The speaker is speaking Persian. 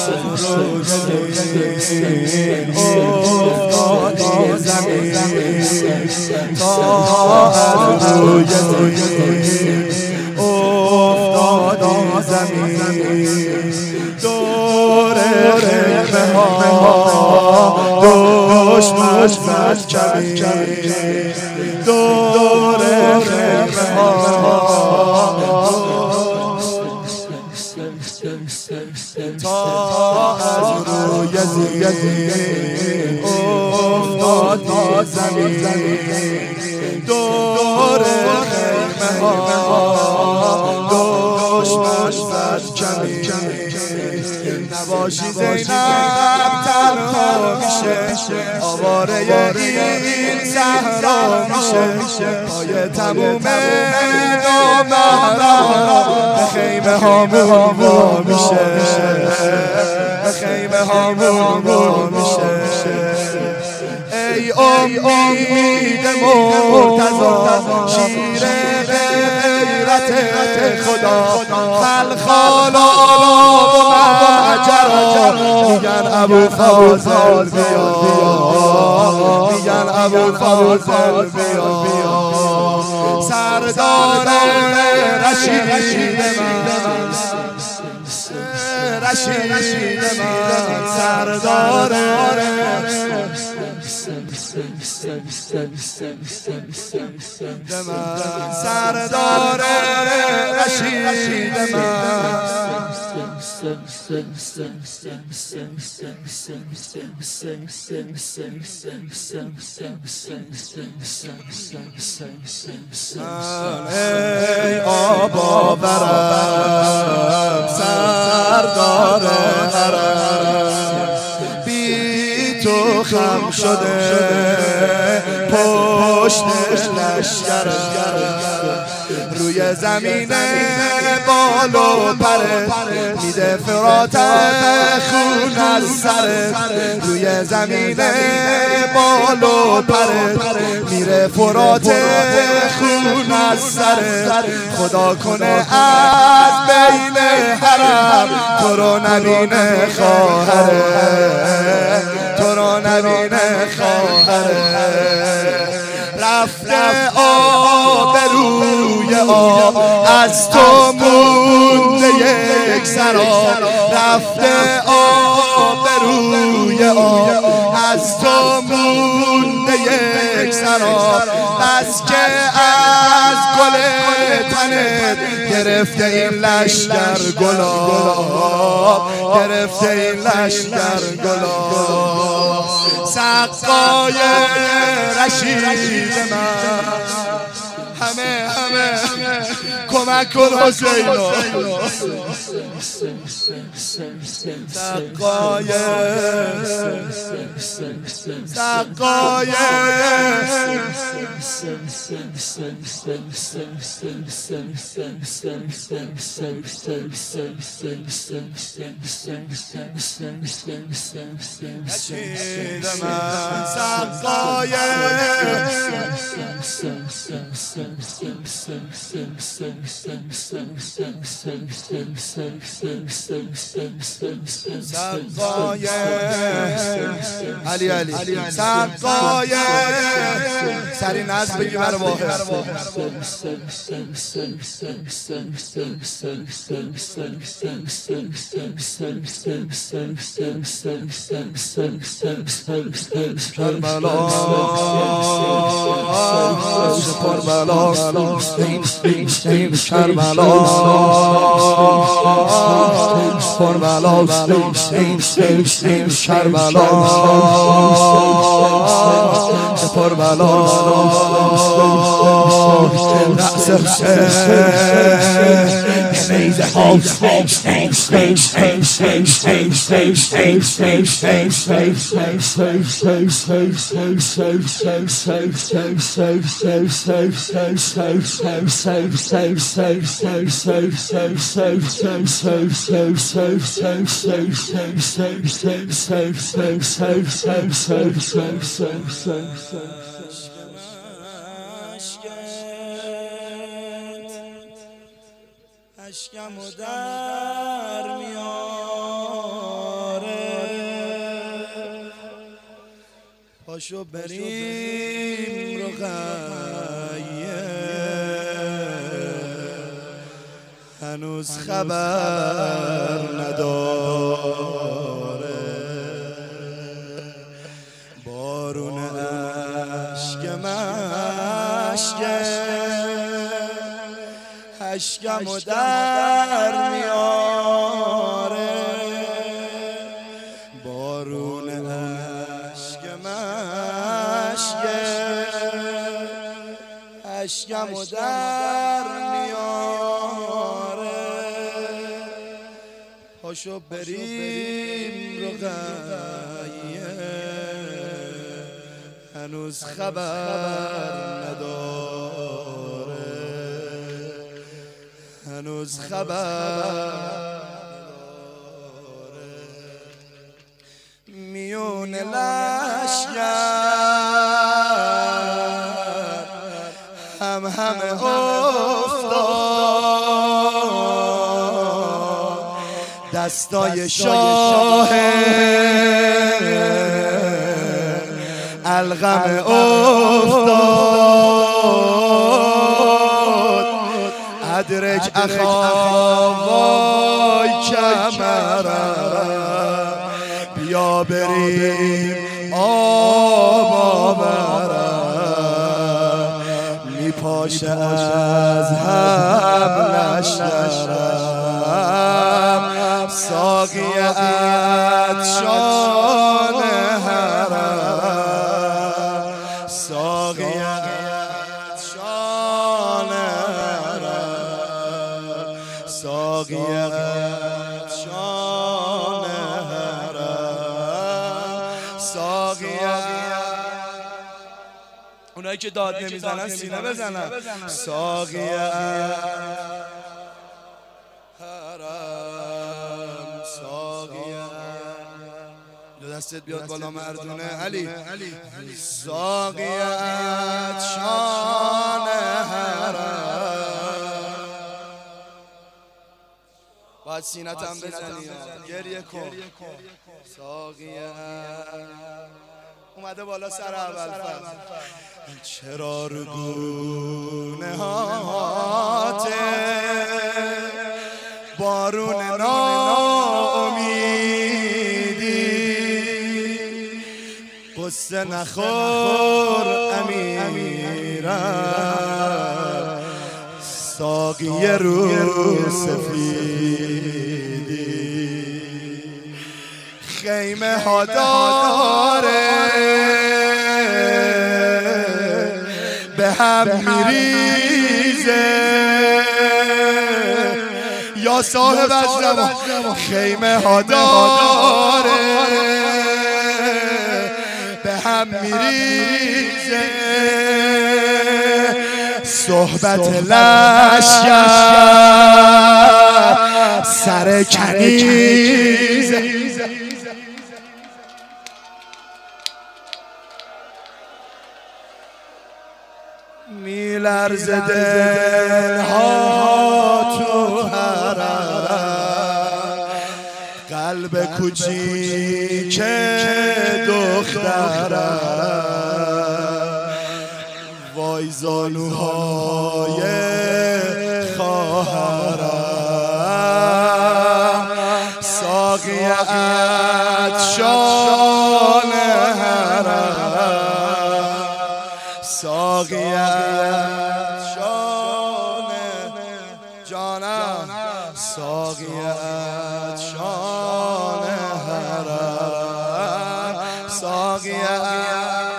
افتادی زمین تا از روی زمین افتادی زمین دور خیمه ها دشمن زد کمین دور خیمه ها تا از روی زمین افتادی زمین دور خیمه ها دشمن زد کمین نباشی زینب تنها میشه آواره این صحرا میشه پای تموم نامحرم به خیمه هامون وا میشه به خیمه هامون وا میشه ای امید مرتضی شیر غیرت خدا خلخالا و مجرا میگن ابو فاضل بیا میگن ابو فاضل بیا سردار رشید من رشید من سردار سردار رشید ای آبا برم سردار حرم بی تو خم شده پشتش لشکرم روی زمین بال و پره میده فرات خون از سره روی زمین بال و پره میره فرات خون از سره خدا کنه از بین حرم تو رو نبینه خواهره تو رو نبینه خواهره رفته آب روی آب از تو مونده یک سراب رفته آب روی آب از تو مونده یک سراب بس که از گل تنت گرفته این لشکر گلاب گرفته این لشکر گلاب سقای رشید من همه کمک کن حسینو سقای رشید من سقای سقای علی سقای سری نزد بگی برای واحد کربلا کربلا کربلا کربلا کربلا رأس اشکم در میاد پاشو بریم رقیه هنوز خبر نداره بارون اشکمو در میاره بارون اشکمو در میاره پاشو بریم رقیه هنوز خبر نداره هنوز خبر میون لشگر همه افتاد دستای شاه الغم افتاد ادرک اخوای کمرم بیا بریم آب آورم میپاشه از هم نشنرم ساقی عطشان حرم ساقی عطشان حرم ساقی عطشان حرم ساقی اونایی که داد نمیزنن سینه بزنن ساقی حرم ساقی دستت بیاد بالا مردونه علی ساقی عطشان حرم باید سینت هم بزنی گریه کن ساقی اومده بالا سر اول چرا رو گونه هاته بارون ناامیدی قصه نخور امیرم ساقی رو سفیدی خیمه ها داره به هم میریزه یا صاحب الزمان خیمه ها داره به هم میریزه صحبت لشگر سر کنیزه میلرزه دلها تو حرم قلب کوچیک دخترم وای زانوهای خواهرم ساقی عطشان حرم ساقی عطشان جانم ساقی عطشان حرم ساقی